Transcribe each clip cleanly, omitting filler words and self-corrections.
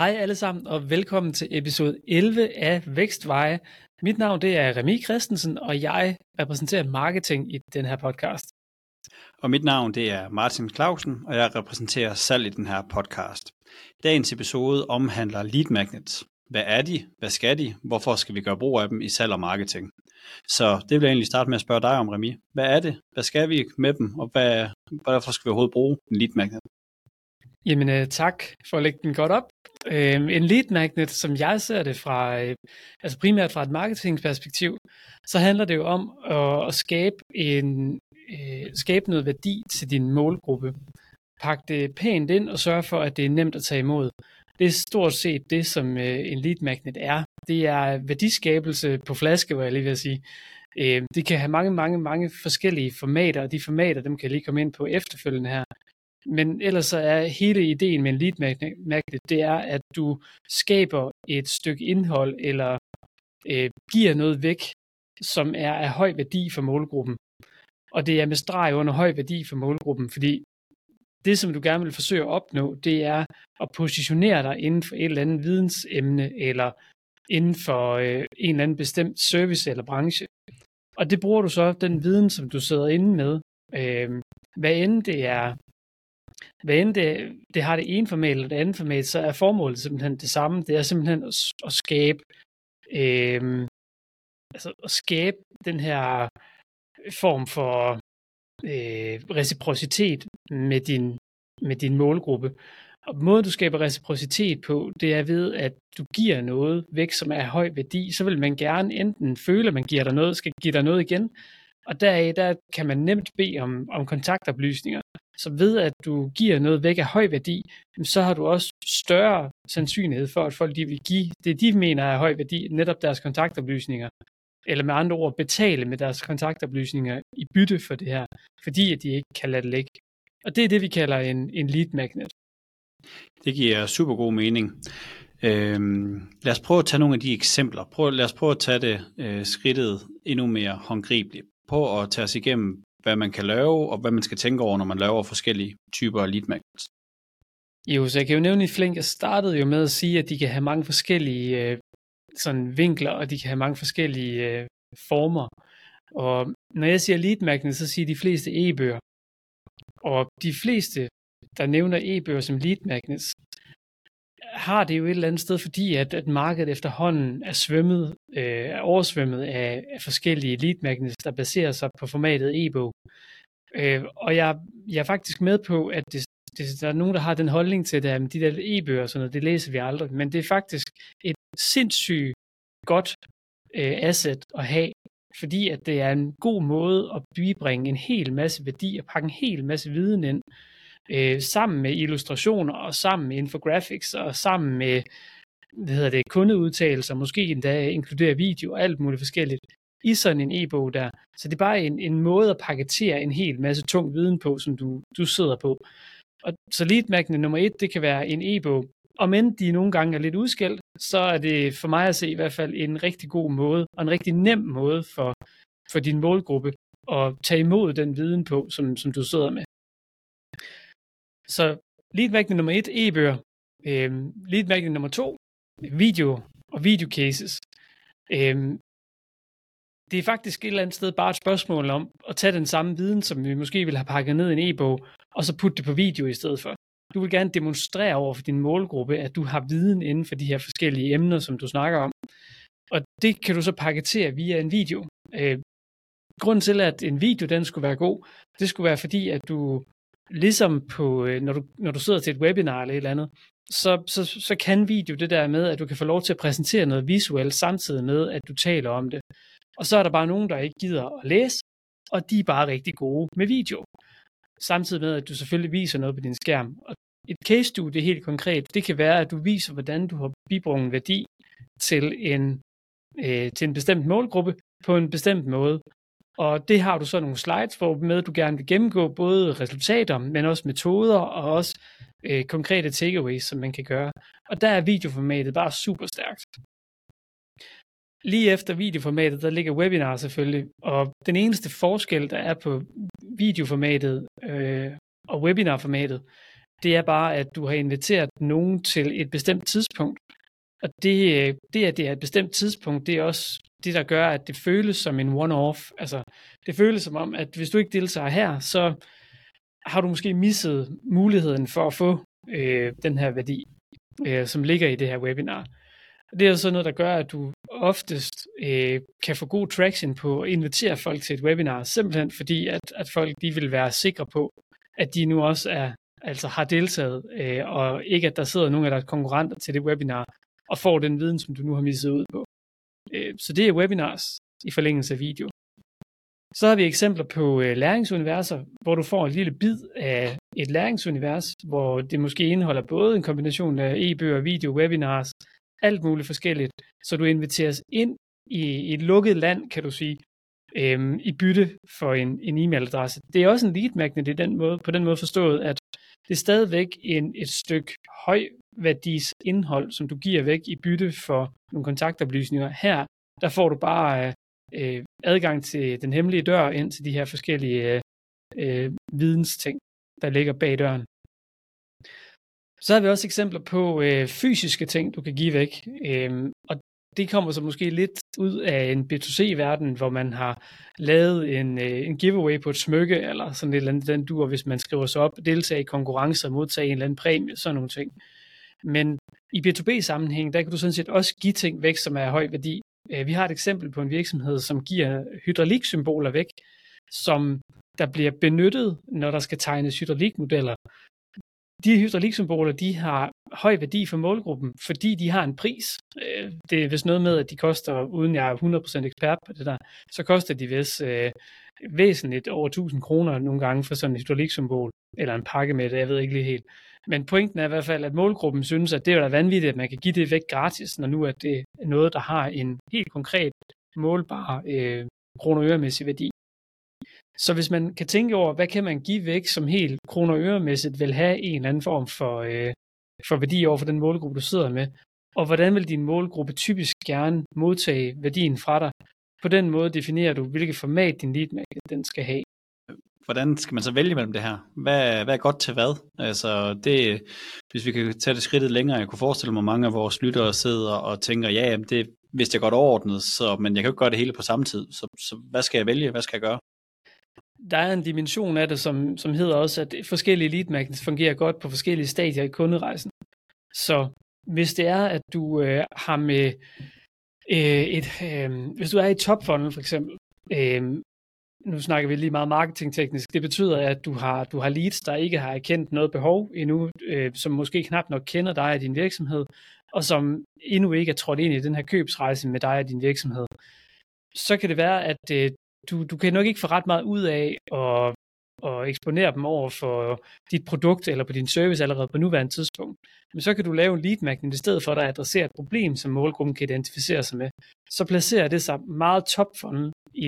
Hej alle sammen og velkommen til episode 11 af Vækstveje. Mit navn det er Remi Christensen, og jeg repræsenterer marketing i den her podcast. Og mit navn det er Martin Clausen, og jeg repræsenterer salg i den her podcast. Dagens episode omhandler lead magnets. Hvad er de? Hvad skal de? Hvorfor skal vi gøre brug af dem i salg og marketing? Så det vil jeg egentlig starte med at spørge dig om, Remi. Hvad er det? Hvad skal vi med dem? Og hvorfor skal vi overhovedet bruge en lead magnet? Jamen tak for at lægge den godt op. En lead magnet, som jeg ser det fra, altså primært fra et marketingperspektiv, så handler det jo om at skabe noget værdi til din målgruppe. Pak det pænt ind og sørge for, at det er nemt at tage imod. Det er stort set det, som en lead magnet er. Det er værdiskabelse på flaske, hvad jeg lige vil sige. Det kan have mange forskellige formater, og de formater, dem kan jeg lige komme ind på efterfølgende her. Men ellers så er hele ideen med en lead magnet, det er, at du skaber et stykke indhold, eller giver noget væk, som er af høj værdi for målgruppen. Og det er med streg under høj værdi for målgruppen, fordi det, som du gerne vil forsøge at opnå, det er at positionere dig inden for et eller andet vidensemne, eller inden for en eller anden bestemt service eller branche. Og det bruger du så, den viden, som du sidder inde med, hvad end det har det ene format eller det andet format, så er formålet simpelthen det samme. Det er simpelthen at skabe den her form for reciprocitet med din målgruppe. Og måden du skaber reciprocitet på, det er ved, at du giver noget væk, som er af høj værdi. Så vil man gerne enten føle, at man giver dig noget, skal give dig noget igen. Og der kan man nemt bede om kontaktoplysninger. Så ved, at du giver noget væk af høj værdi, så har du også større sandsynlighed for, at folk de vil give det, de mener er af høj værdi, netop deres kontaktoplysninger. Eller med andre ord, betale med deres kontaktoplysninger i bytte for det her, fordi at de ikke kan lade det ligge. Og det er det, vi kalder en lead magnet. Det giver super god mening. Lad os prøve at tage nogle af de eksempler. Lad os prøve at tage det skridtet endnu mere håndgribeligt. Prøv at tage os igennem, hvad man kan lave, og hvad man skal tænke over, når man laver forskellige typer af lead magnets. Jo, så jeg kan jo nævne i flink. Jeg startede jo med at sige, at de kan have mange forskellige sådan vinkler, og de kan have mange forskellige former. Og når jeg siger lead magnet, så siger de fleste e-bøger. Og de fleste, der nævner e-bøger som lead magnets, har det jo et eller andet sted, fordi at markedet efterhånden er oversvømmet af forskellige lead magnets, der baserer sig på formatet e-bog. Og jeg er faktisk med på, at der er nogen, der har den holdning til det, at de der e-bøger og sådan noget, det læser vi aldrig, men det er faktisk et sindssygt godt asset at have, fordi at det er en god måde at bibringe en hel masse værdi og pakke en hel masse viden ind, sammen med illustrationer og sammen med infographics og sammen med kundeudtalelser, måske endda inkludere video og alt muligt forskelligt i sådan en e-bog der. Så det er bare en måde at paketere en hel masse tung viden på, som du sidder på. Og så lead magnet nummer 1, det kan være en e-bog. Og end de nogle gange er lidt udskældt, så er det for mig at se i hvert fald en rigtig god måde, og en rigtig nem måde for din målgruppe at tage imod den viden på, som du sidder med. Så lead magnet nummer 1, e-bøger. Lead magnet nummer 2, video og videocases. Det er faktisk et eller andet sted bare et spørgsmål om at tage den samme viden, som vi måske ville have pakket ned i en e-bog, og så putte det på video i stedet for. Du vil gerne demonstrere over for din målgruppe, at du har viden inden for de her forskellige emner, som du snakker om. Og det kan du så paketere via en video. Grunden til, at en video den skulle være god, det skulle være fordi, at du ligesom på, når du sidder til et webinar eller et eller andet, så kan video det der med, at du kan få lov til at præsentere noget visuelt samtidig med, at du taler om det. Og så er der bare nogen, der ikke gider at læse, og de er bare rigtig gode med video. Samtidig med, at du selvfølgelig viser noget på din skærm. Og et case-studie helt konkret, det kan være, at du viser, hvordan du har bibragt værdi til en bestemt målgruppe på en bestemt måde. Og det har du så nogle slides, hvor med du gerne vil gennemgå både resultater, men også metoder og også konkrete takeaways, som man kan gøre. Og der er videoformatet bare super stærkt. Lige efter videoformatet, der ligger webinar selvfølgelig, og den eneste forskel, der er på videoformatet og webinarformatet, Det er bare, at du har inviteret nogen til et bestemt tidspunkt. Og det, at det er et bestemt tidspunkt, det er også det, der gør, at det føles som en one-off. Altså, det føles som om, at hvis du ikke deltager her, så har du måske misset muligheden for at få den her værdi, som ligger i det her webinar. Det er så noget, der gør, at du oftest kan få god traction på at invitere folk til et webinar, simpelthen fordi, at folk de vil være sikre på, at de nu også har deltaget, og ikke at der sidder nogle af deres konkurrenter til det webinar, og får den viden, som du nu har misset ud på. Så det er webinars i forlængelse af video. Så har vi eksempler på læringsuniverser, hvor du får en lille bid af et læringsunivers, hvor det måske indeholder både en kombination af e-bøger, video, webinars, alt muligt forskelligt, så du inviteres ind i et lukket land, kan du sige, i bytte for en e-mailadresse. Det er også en lead magnet på den måde forstået, at det er stadigvæk et stykke højværdis indhold, som du giver væk i bytte for nogle kontaktoplysninger. Her, der får du bare adgang til den hemmelige dør ind til de her forskellige vidensting, der ligger bag døren. Så har vi også eksempler på fysiske ting, du kan give væk. Og det kommer så måske lidt ud af en B2C-verden, hvor man har lavet en giveaway på et smykke, eller sådan et eller andet den dur, hvis man skriver sig op, deltage i konkurrencer, modtage en eller anden præmie, sådan nogle ting. Men i B2B-sammenhæng, der kan du sådan set også give ting væk, som er af høj værdi. Vi har et eksempel på en virksomhed, som giver hydrauliksymboler væk, som der bliver benyttet, når der skal tegnes hydraulikmodeller. De hydrauliksymboler, de har høj værdi for målgruppen, fordi de har en pris. Det er vist noget med, at de koster, uden jeg er 100% ekspert på det der, så koster de vist væsentligt over 1000 kroner nogle gange for sådan et hydrauliksymbol, eller en pakke med det, jeg ved ikke lige helt. Men pointen er i hvert fald, at målgruppen synes, at det er da vanvittigt, at man kan give det væk gratis, når nu at det er noget, der har en helt konkret målbar kroner- og øremæssig værdi. Så hvis man kan tænke over, hvad kan man give væk, som helt kroner- og øremæssigt vil have en eller anden form for værdi over for den målgruppe, du sidder med, og hvordan vil din målgruppe typisk gerne modtage værdien fra dig? På den måde definerer du, hvilket format din lead magnet den skal have. Hvordan skal man så vælge mellem det her? Hvad er godt til hvad? Altså det, hvis vi kan tage det skridtet længere, jeg kunne forestille mig, at mange af vores lyttere sidder og tænker, ja, jamen det vidste jeg godt overordnet, men jeg kan jo ikke gøre det hele på samme tid. Så hvad skal jeg vælge? Hvad skal jeg gøre? Der er en dimension af det, som hedder også, at forskellige lead magnets fungerer godt på forskellige stadier i kunderejsen. Så hvis det er, at du har med hvis du er i top funnel for eksempel, nu snakker vi lige meget marketingteknisk, det betyder, at du har leads, der ikke har erkendt noget behov endnu, som måske knap nok kender dig og din virksomhed, og som endnu ikke er trådt ind i den her købsrejse med dig og din virksomhed. Så kan det være, at du kan nok ikke få ret meget ud af at eksponere dem over for dit produkt eller på din service allerede på nuværende tidspunkt. Men så kan du lave en lead magnet i stedet for, at der adresserer et problem, som målgruppen kan identificere sig med. Så placerer det sig meget top funnel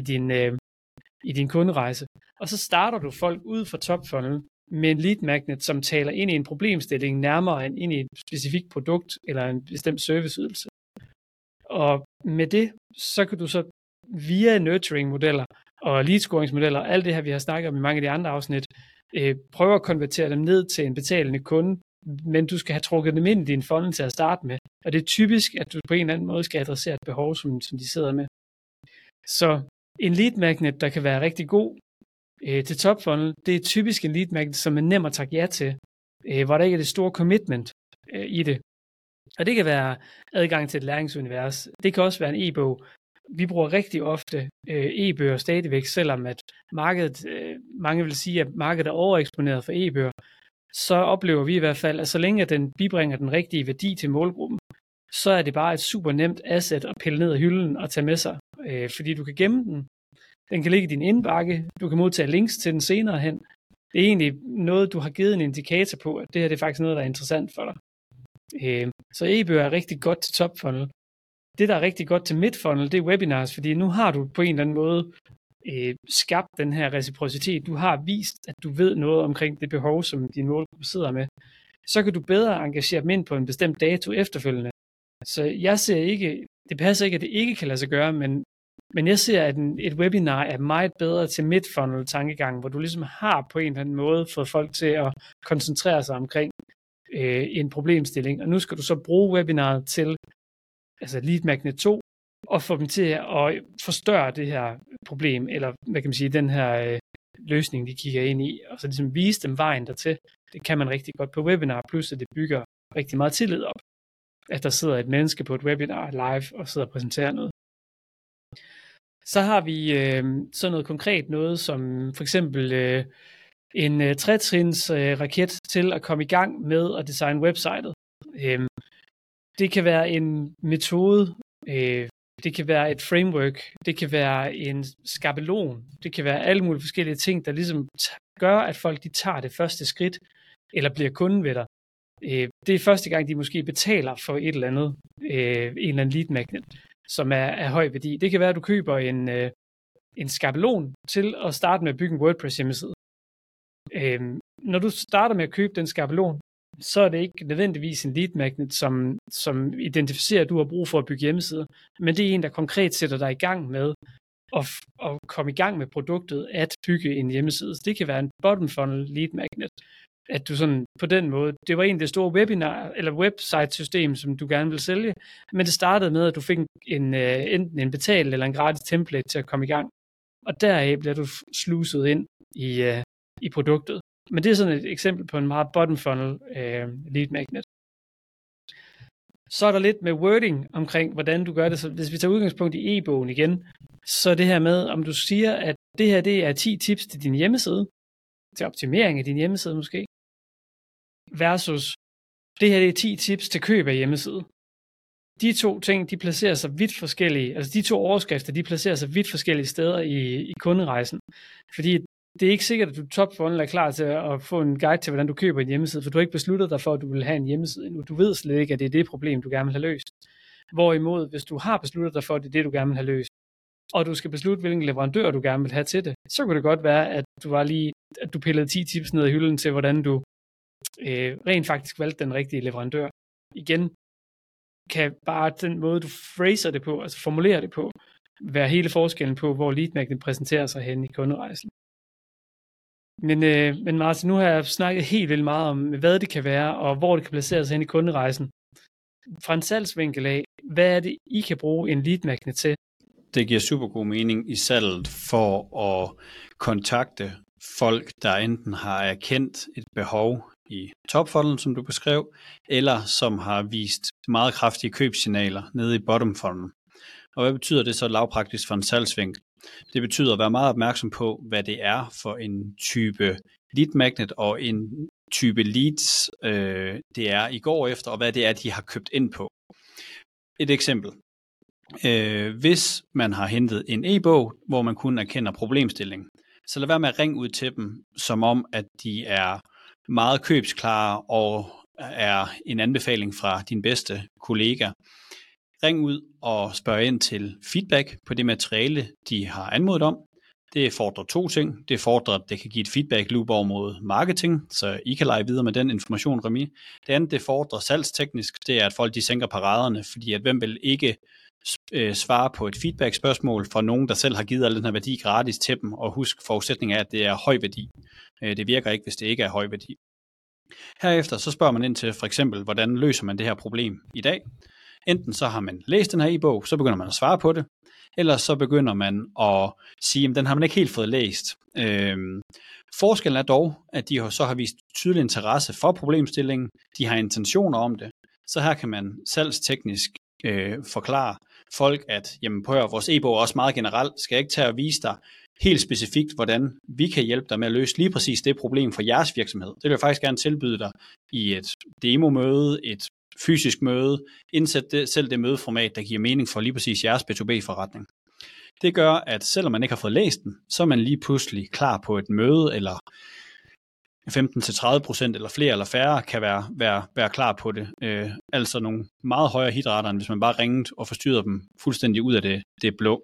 i din kunderejse. Og så starter du folk ud fra top funnel med en lead magnet, som taler ind i en problemstilling nærmere end ind i et specifikt produkt eller en bestemt serviceydelse. Og med det, så kan du så via nurturing-modeller og lead-scoringsmodeller, alt det her, vi har snakket om i mange af de andre afsnit, prøve at konvertere dem ned til en betalende kunde, men du skal have trukket dem ind i din funnel til at starte med. Og det er typisk, at du på en eller anden måde skal adressere et behov, som de sidder med. Så en lead magnet, der kan være rigtig god til top funnel, det er typisk en lead magnet, som er nem at takke ja til, hvor der ikke er det store commitment i det. Og det kan være adgang til et læringsunivers. Det kan også være en e-bog. Vi bruger rigtig ofte e-bøger stadigvæk, selvom at markedet, mange vil sige, at markedet er overeksponeret for e-bøger, så oplever vi i hvert fald, at så længe den bibringer den rigtige værdi til målgruppen, så er det bare et super nemt asset at pille ned af hylden og tage med sig, fordi du kan gemme den. Den kan ligge i din indbakke, du kan modtage links til den senere hen. Det er egentlig noget, du har givet en indikator på, at det her det er faktisk noget, der er interessant for dig. Så e-bøger er rigtig godt til top funnel. Det, der er rigtig godt til mid-funnel, det er webinars, fordi nu har du på en eller anden måde skabt den her reciprocitet. Du har vist, at du ved noget omkring det behov, som din målgruppe sidder med. Så kan du bedre engagere dem ind på en bestemt dato efterfølgende. Så jeg ser ikke, det passer ikke, at det ikke kan lade sig gøre, men Men jeg ser, at et webinar er meget bedre til mid-funnel-tankegang, hvor du ligesom har på en eller anden måde fået folk til at koncentrere sig omkring en problemstilling. Og nu skal du så bruge webinaret til altså Lead Magnet 2, og få dem til at forstørre det her problem, eller hvad kan man sige, den her løsning, de kigger ind i, og så ligesom vise dem vejen dertil. Det kan man rigtig godt på webinar, plus at det bygger rigtig meget tillid op, at der sidder et menneske på et webinar live og sidder og præsenterer noget. Så har vi sådan noget konkret noget, som for eksempel en 3-trins raket til at komme i gang med at designe websitet. Det kan være en metode, det kan være et framework, det kan være en skabelon, det kan være alle mulige forskellige ting, der ligesom gør, at folk de tager det første skridt, eller bliver kunden ved dig. Det er første gang, de måske betaler for et eller andet, en eller anden lead magnet, som er høj værdi. Det kan være, at du køber en skabelon til at starte med at bygge en WordPress hjemmeside. Når du starter med at købe den skabelon, så er det ikke nødvendigvis en lead magnet, som identificerer, at du har brug for at bygge hjemmesider, men det er en, der konkret sætter dig i gang med at komme i gang med produktet at bygge en hjemmeside. Så det kan være en bottom funnel lead magnet, at du sådan på den måde, det var en af de store webinar eller website-system, som du gerne vil sælge, men det startede med, at du fik enten en betalt eller en gratis template til at komme i gang, og deraf bliver du sluset ind i produktet. Men det er sådan et eksempel på en meget bottom funnel lead magnet. Så er der lidt med wording omkring, hvordan du gør det. Så hvis vi tager udgangspunkt i e-bogen igen, så det her med, om du siger, at det her det er 10 tips til din hjemmeside, til optimering af din hjemmeside måske, versus det her det er 10 tips til køb af hjemmeside. De to ting, de placerer sig vidt forskellige, altså de to overskrifter, de placerer sig vidt forskellige steder i kunderejsen. Fordi det er ikke sikkert, at du top funnel er klar til at få en guide til, hvordan du køber en hjemmeside, for du har ikke besluttet dig for, at du vil have en hjemmeside endnu. Du ved slet ikke, at det er det problem, du gerne vil have løst. Hvorimod, hvis du har besluttet dig for, at det er det, du gerne vil have løst, og du skal beslutte, hvilken leverandør du gerne vil have til det, så kunne det godt være, at du pillede 10 tips ned i hylden til, hvordan du rent faktisk valgte den rigtige leverandør. Igen kan bare den måde, du phraser det på, altså formulerer det på, være hele forskellen på, hvor lead magnet præsenterer sig hen i kunderejsen. Men Martin, nu har jeg snakket helt vildt meget om, hvad det kan være, og hvor det kan placeres hen i kunderejsen. Fra en salgsvinkel af, hvad er det, I kan bruge en lead magnet til? Det giver super god mening i salget for at kontakte folk, der enten har erkendt et behov i topfunnelen, som du beskrev, eller som har vist meget kraftige købssignaler nede i bottom funnelen. Og hvad betyder det så lavpraktisk for en salgsvinkel? Det betyder at være meget opmærksom på, hvad det er for en type lead magnet og en type leads, det er I går efter, og hvad det er, de har købt ind på. Et eksempel. Hvis man har hentet en e-bog, hvor man kun erkender problemstillingen, så lad være med at ringe ud til dem, som om, at de er meget købsklare og er en anbefaling fra din bedste kollega. Ring ud og spørg ind til feedback på det materiale, de har anmodet om. Det fordrer 2 ting. Det fordrer, at det kan give et feedback loop over mod marketing, så I kan lege videre med den information, Remi. Det andet, det fordrer salgsteknisk, det er, at folk de sænker paraderne, fordi at hvem vil ikke svare på et feedback-spørgsmål fra nogen, der selv har givet al den her værdi gratis til dem, og husk, forudsætningen er, at det er høj værdi. Det virker ikke, hvis det ikke er høj værdi. Herefter så spørger man ind til for eksempel, hvordan løser man det her problem i dag. Enten så har man læst den her e-bog, så begynder man at svare på det, eller så begynder man at sige, at den har man ikke helt fået læst. Forskellen er dog, at de så har vist tydelig interesse for problemstillingen, de har intentioner om det, så her kan man salgsteknisk forklare folk, at jamen, prøv at vores e-bog er også meget generelt, skal jeg ikke tage og vise dig helt specifikt, hvordan vi kan hjælpe dig med at løse lige præcis det problem for jeres virksomhed. Det vil jeg faktisk gerne tilbyde dig i et demo-møde, et fysisk møde, indsæt selv det mødeformat, der giver mening for lige præcis jeres B2B-forretning. Det gør, at selvom man ikke har fået læst den, så er man lige pludselig klar på et møde, eller 15-30% eller flere eller færre kan være klar på det. Altså nogle meget højere hitrater, end hvis man bare ringede og forstyrrede dem fuldstændig ud af det blå.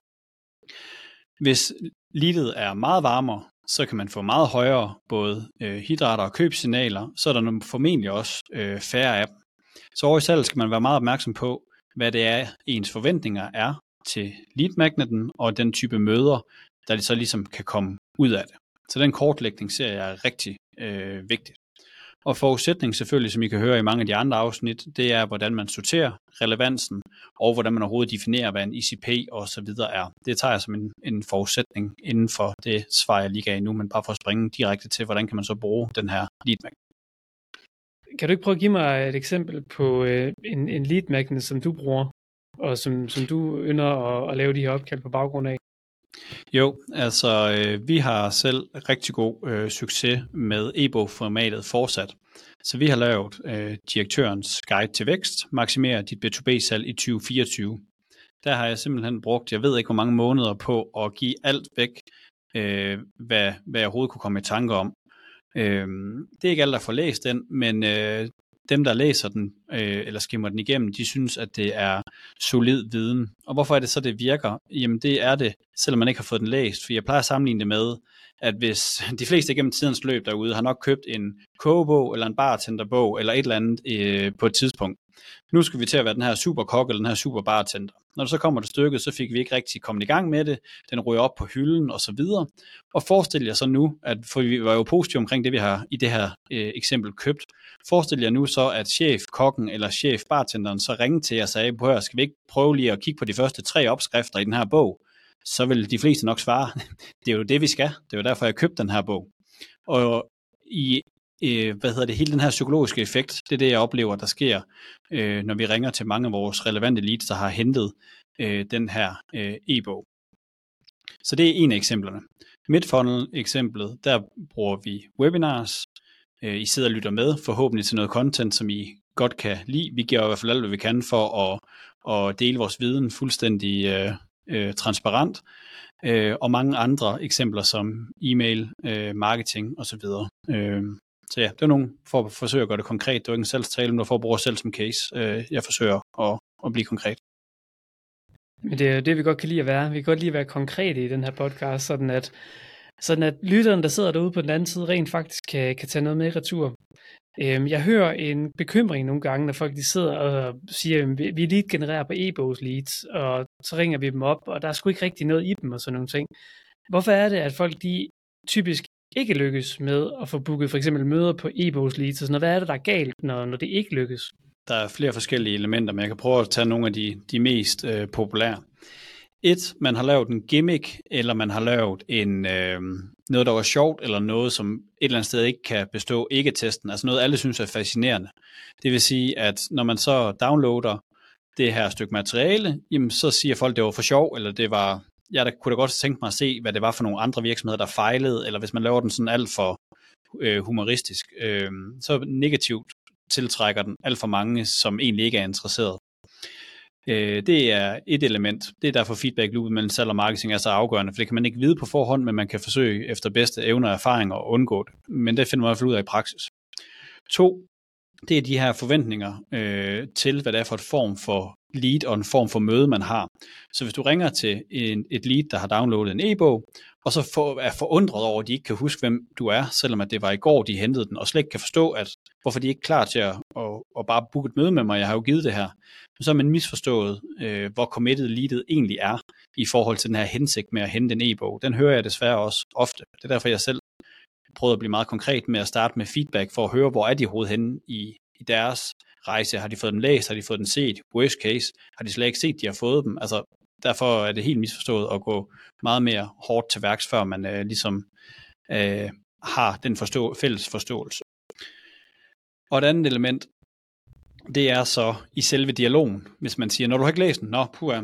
Hvis leadet er meget varmere, så kan man få meget højere både hitrater og købssignaler, så er der formentlig også færre af dem. Så over i salg skal man være meget opmærksom på, hvad det er, ens forventninger er, til lead magneten, og den type møder, der så ligesom kan komme ud af det. Så den kortlægning ser jeg er rigtig vigtigt. Og forudsætningen selvfølgelig, som I kan høre i mange af de andre afsnit, det er, hvordan man sorterer relevansen, og hvordan man overhovedet definerer, hvad en ICP og så videre er. Det tager jeg som en forudsætning inden for det svar, jeg lige gav nu, men bare for at springe direkte til, hvordan kan man så bruge den her lead magnet. Kan du ikke prøve at give mig et eksempel på en lead magnet, som du bruger, og som du ynder at lave de her opkald på baggrund af? Jo, altså vi har selv rigtig god succes med e-bogformatet fortsat. Så vi har lavet direktørens guide til vækst, maksimere dit B2B-salg i 2024. Der har jeg simpelthen brugt, jeg ved ikke hvor mange måneder på at give alt væk, hvad jeg overhovedet kunne komme i tanke om. Det er ikke alle, der får læst den, men dem, der læser den, eller skimmer den igennem, de synes, at det er solid viden. Og hvorfor er det så, det virker? Jamen det er det, selvom man ikke har fået den læst. For jeg plejer at sammenligne det med, at hvis de fleste igennem tidens løb derude har nok købt en kogebog, eller en bartenderbog, eller et eller andet på et tidspunkt. Nu skal vi til at være den her superkok, eller den her super bartender. Når det så kommer til stykket, så fik vi ikke rigtig kommet i gang med det. Den ryger op på hylden og så videre. Og forestil jer så nu, at for vi var jo positive omkring det, vi har i det her eksempel købt. Forestil jer nu så, at chef-kokken eller chef-bartenderen så ringede til jer og sagde, prøv at skal vi ikke prøve lige at kigge på de første 3 opskrifter i den her bog? Så vil de fleste nok svare, det er jo det, vi skal. Det er jo derfor, jeg købte den her bog. Og i hele den her psykologiske effekt, det er det, jeg oplever, der sker, når vi ringer til mange af vores relevante leads, der har hentet den her e-bog. Så det er en af eksemplerne. Midfunnel-eksemplet, der bruger vi webinars. I sidder og lytter med, forhåbentlig til noget content, som I godt kan lide. Vi giver i hvert fald alt, hvad vi kan for at dele vores viden fuldstændig transparent. Og mange andre eksempler som e-mail, marketing osv. Så ja, det er nogle for at forsøge at gøre det konkret. Det er jo ikke en salgstale, men du får at bruge selv som case. Jeg forsøger at blive konkret. Men det er det, vi godt kan lide at være. Vi kan godt lide at være konkrete i den her podcast, sådan at lytteren, der sidder derude på den anden side, rent faktisk kan tage noget med i retur. Jeg hører en bekymring nogle gange, når folk de sidder og siger, at vi lead genererer på e-bogs leads, og så ringer vi dem op, og der er sgu ikke rigtig noget i dem og sådan nogle ting. Hvorfor er det, at folk de typisk ikke lykkes med at få booket for eksempel møder på e-bogs leads, og sådan noget? Hvad er det, der er galt, når det ikke lykkes? Der er flere forskellige elementer, men jeg kan prøve at tage nogle af de mest populære. Man har lavet en gimmick, eller man har lavet noget, der var sjovt, eller noget, som et eller andet sted ikke kan bestå ikke-testen. Altså noget, alle synes er fascinerende. Det vil sige, at når man så downloader det her stykke materiale, jamen så siger folk, det var for sjov, eller det var, der kunne da godt tænke mig at se, hvad det var for nogle andre virksomheder, der fejlede, eller hvis man laver den sådan alt for humoristisk, så negativt tiltrækker den alt for mange, som egentlig ikke er interesseret. Det er et element. Det er derfor feedback loopet mellem salg og marketing er så afgørende, for det kan man ikke vide på forhånd, men man kan forsøge efter bedste evner og erfaringer at undgå det. Men det finder man i hvert fald ud af i praksis. 2. Det er de her forventninger til, hvad det er for et form for lead og en form for møde, man har. Så hvis du ringer til et lead, der har downloadet en e-bog, og så er forundret over, at de ikke kan huske, hvem du er, selvom at det var i går, de hentede den, og slet ikke kan forstå, hvorfor de ikke er klar til at bare booke et møde med mig, jeg har jo givet det her. Så er man misforstået, hvor committed leadet egentlig er, i forhold til den her hensigt med at hente en e-bog. Den hører jeg desværre også ofte. Det er derfor, jeg selv prøvede at blive meget konkret med at starte med feedback, for at høre, hvor er de overhovedet henne i deres rejse. Har de fået den læst? Har de fået den set? Worst case, har de slet ikke set, de har fået dem? Altså, derfor er det helt misforstået at gå meget mere hårdt til værks, før man ligesom har den fælles forståelse. Og et andet element, det er så i selve dialogen, hvis man siger, når du har ikke læst den,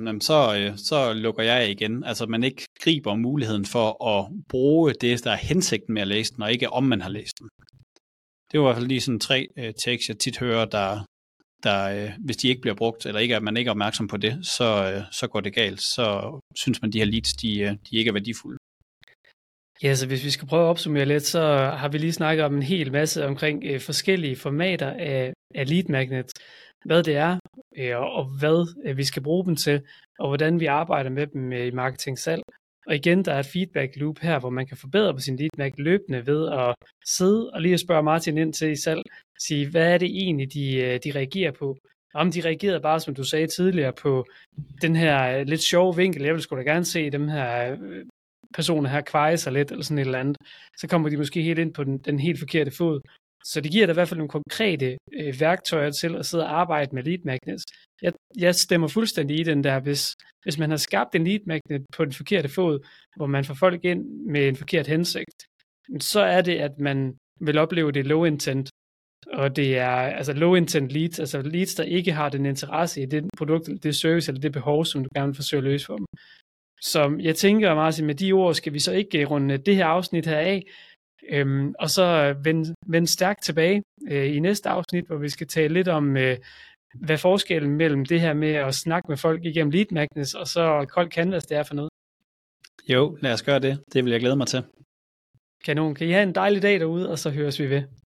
så lukker jeg igen. Altså man ikke griber muligheden for at bruge det, der er hensigten med at læse den, og ikke om man har læst den. Det var i hvert fald lige sådan 3 tekster, jeg tit hører, der hvis de ikke bliver brugt, eller man ikke er opmærksom på det, så går det galt. Så synes man, de her leads, de ikke er værdifulde. Ja, så hvis vi skal prøve at opsummere lidt, så har vi lige snakket om en hel masse omkring forskellige formater af lead magnets, hvad det er, og hvad vi skal bruge dem til, og hvordan vi arbejder med dem i marketing salg. Og igen, der er et feedback loop her, hvor man kan forbedre på sin lead magnet løbende ved at sidde og lige spørge Martin ind til i salg, sige, hvad er det egentlig, de reagerer på? Om de reagerede bare, som du sagde tidligere, på den her lidt sjove vinkel. Jeg vil sgu da gerne se dem her personer her kveje sig lidt, eller sådan et eller andet. Så kommer de måske helt ind på den helt forkerte fod. Så det giver da i hvert fald nogle konkrete værktøjer til at sidde og arbejde med lead magnets. Jeg stemmer fuldstændig i den der, hvis man har skabt en lead magnet på den forkerte fod, hvor man får folk ind med en forkert hensigt, så er det, at man vil opleve det low intent. Og det er altså low intent leads, altså leads, der ikke har den interesse i det produkt, det service eller det behov, som du gerne vil forsøge at løse for dem. Så jeg tænker, Martin, med de ord skal vi så ikke runde det her afsnit her af, og så vende stærkt tilbage i næste afsnit, hvor vi skal tale lidt om, hvad forskellen mellem det her med at snakke med folk igennem lead magnets, og så kold canvas, det er for noget. Jo, lad os gøre det. Det vil jeg glæde mig til. Kanon. Kan I have en dejlig dag derude, og så høres vi ved.